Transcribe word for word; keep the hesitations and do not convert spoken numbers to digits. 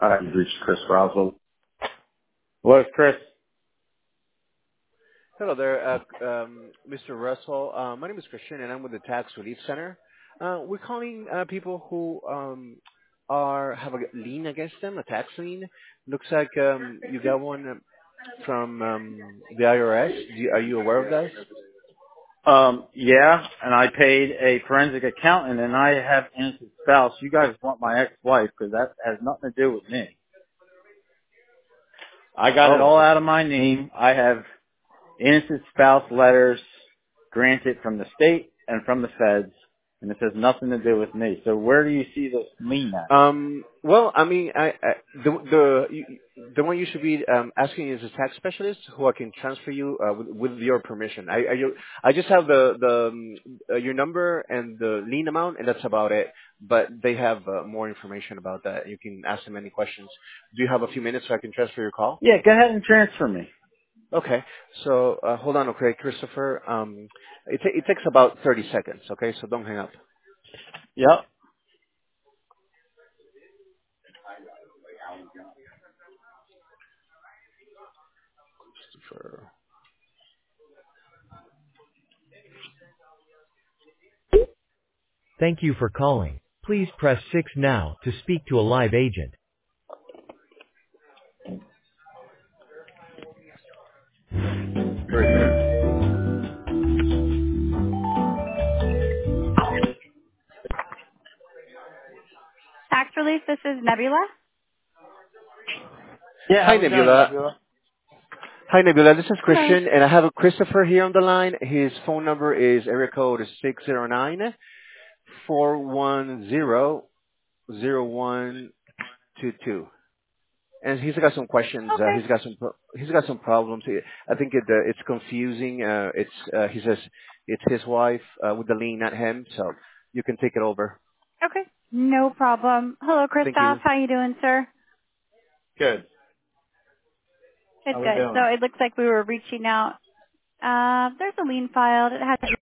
Uh, you've reached Chris Roswell. Hello, it's Chris. Hello there, uh, um, Mister Russell. Uh, my name is Christian, and I'm with the Tax Relief Center. Uh, we're calling uh, people who um, are have a lien against them, a tax lien. Looks like um, you got one from um, the I R S. Do you, are you aware of that? Um, yeah, and I paid a forensic accountant, and I have innocent spouse. You guys want my ex-wife because that has nothing to do with me. I got it Oh, all out of my name. I have innocent spouse letters granted from the state and from the feds, and it has nothing to do with me. So where do you see this lien at? Um, well, I mean, I, I, the the you, the one you should be um, asking is a tax specialist who I can transfer you uh, with, with your permission. I I, you- I just have the the um, uh, your number and the lien amount, and that's about it. But they have uh, more information about that. You can ask them any questions. Do you have a few minutes so I can transfer your call? Yeah, go ahead and transfer me. Okay. So uh, hold on, okay, Christopher. Um, it ta- it takes about thirty seconds. Okay, so don't hang up. Yep. Christopher. Thank you for calling. Please press six now to speak to a live agent. Right there. Tax relief, this is Nebula. Yeah, Hi, how's it going, Nebula. Nebula? Hi, Nebula. This is Hello. Christian, and I have a Christopher here on the line. His phone number is area code six zero nine four one zero zero one two two. And he's got some questions. Uh, Okay. he's got some. pro- He's got some problems. He- I think it, uh, it's confusing. Uh, it's. Uh, he says it's his wife uh, with the lien, not him. So you can take it over. Okay. No problem. Hello, Thank Christoph. you. How you doing, sir? Good. Good, How we good. So doing? it looks like we were reaching out. Uh, there's a lien filed. It has